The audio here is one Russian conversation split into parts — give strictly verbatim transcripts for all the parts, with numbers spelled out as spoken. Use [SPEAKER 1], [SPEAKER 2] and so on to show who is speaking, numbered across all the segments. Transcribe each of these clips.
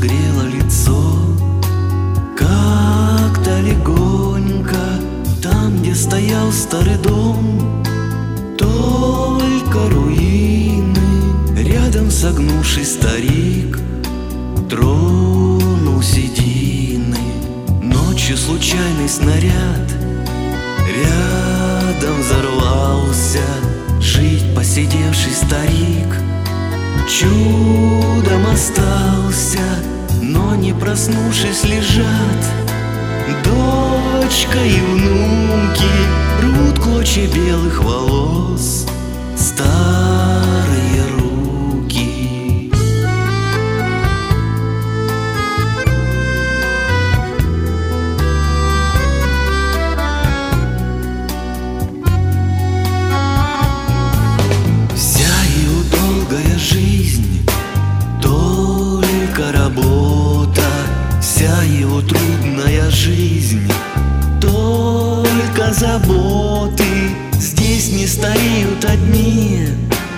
[SPEAKER 1] грело лицо. Как-то легонько там, где стоял старый дом, только руины, рядом согнувший старик тронул седины. Ночью случайный снаряд рядом взорвался. Жить посидевший старик чудом остался, но не проснувшись лежат дочка и внуки, рвут клочья белых волос старые руки. Вся его долгая жизнь только работа, вся его трудная жизнь только заботы. Здесь не стареют одни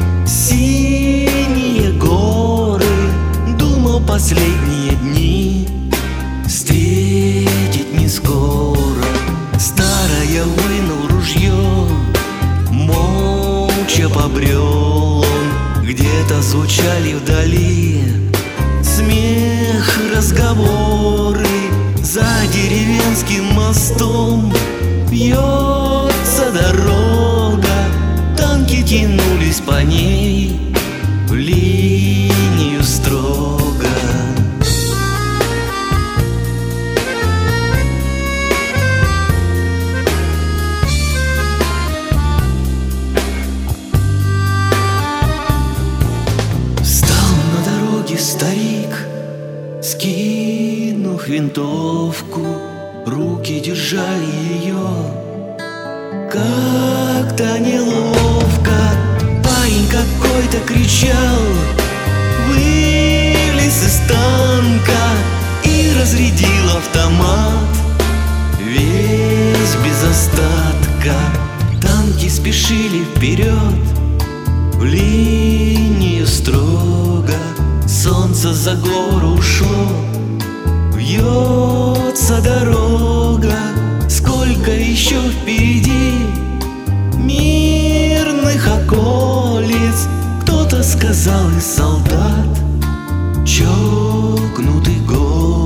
[SPEAKER 1] синие горы. Думал последние дни встретить не скоро. Старая вынул ружье, молча побрел он. Где-то звучали вдали смех, разговоры. За деревенским мостом вьется дорога, танки тянулись по ней в линию строго. Встал на дороге старик, скинув винтовку, руки держали ее как-то неловко. Парень какой-то кричал, вылез из танка и разрядил автомат весь без остатка. Танки спешили вперед в линию строго. Солнце за гору ушло, вьется дорога. Сколько еще впереди мирных околиц. Кто-то сказал из солдат, чокнутый голос.